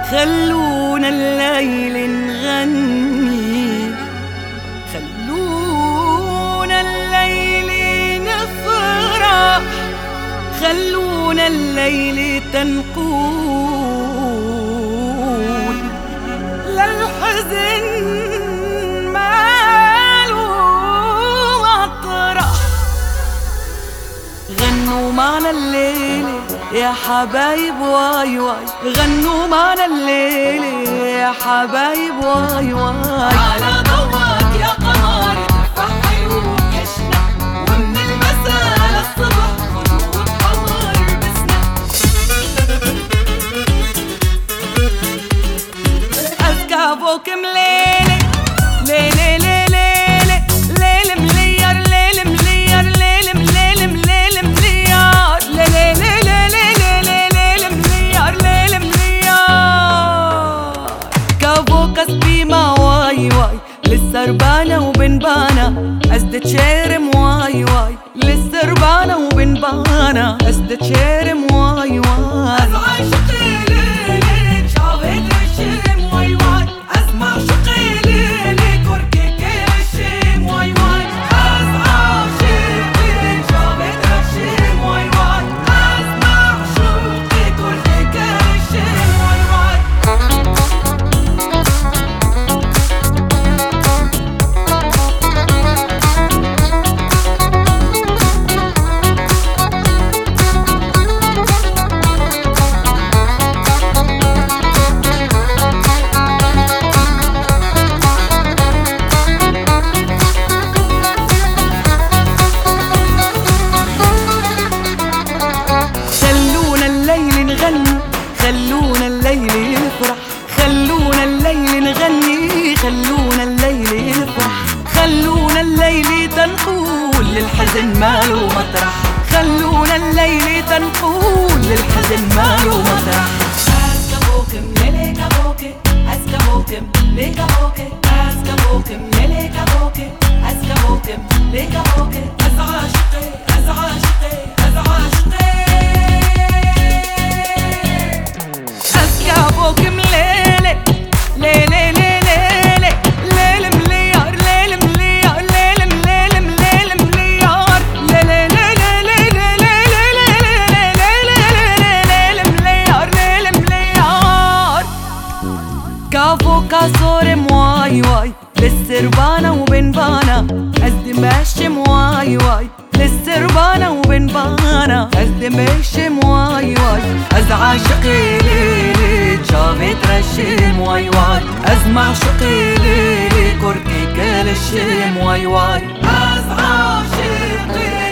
خلونا الليل نغني، خلونا الليل نفرح، خلونا الليل تنقول للحزن ماله مطرح. غنوا معنا الليلة يا حبايب واي واي، غنوا معنا الليلة يا حبايب واي واي. على ضوك يا قمر تفرح عيوننا، ومن المساء للصبح خدود قمر بسنا. أسكافوكم ليلة ليلة ليلة ليلة مليار، ليلة مليار، ليلة مليلة مليلة مليار، ليلة ليلة ليلة ليلة مليار، ليلة مليار. كافوكس بيما واي واي، لسه ربانة وبنبانة أسدة شيرم واي واي، لسه ربانة وبنبانة أسدة شيرم واي واي. أسمع شقي ليلي شافت الشم واي واي، أسمع شقي ليلي كركي كالشم واي واي. أسمع شقي شافت الشم واي واي، أسمع شقي كركي كالشم واي واي. خلونا الليل نغني، خلونا الليل يفرح، خلونا الليل نغني، خلونا الليل يفرح، خلونا الليل تنقول للحزن ماله مطرح، خلونا الليل تنقول للحزن ماله مطرح. Askabokum lele kaboke, askabokum le kaboke, askabokum lele kaboke, askabokum le kaboke. أزعاشقي أزعاشقي أزعاشقي. أسكافوكم ليلة ليلة ليلة ليلة مليار، ليلة مليار، ليلة مليلة مليلة مليار، ليلة ليلة ليلة ليلة ليلة مليار، ليلة مليار. كافوكا صورم واي واي، لسه ربانة وبنبانة أزدي ماشم واي واي، لسه ربانة وبنبانة أزدي ماشم واي واي. أزعاشقي ليلي شافت رشيم واي واي، أزمع شقي ليلي كركي كل الشيم واي واي. أزعاشقي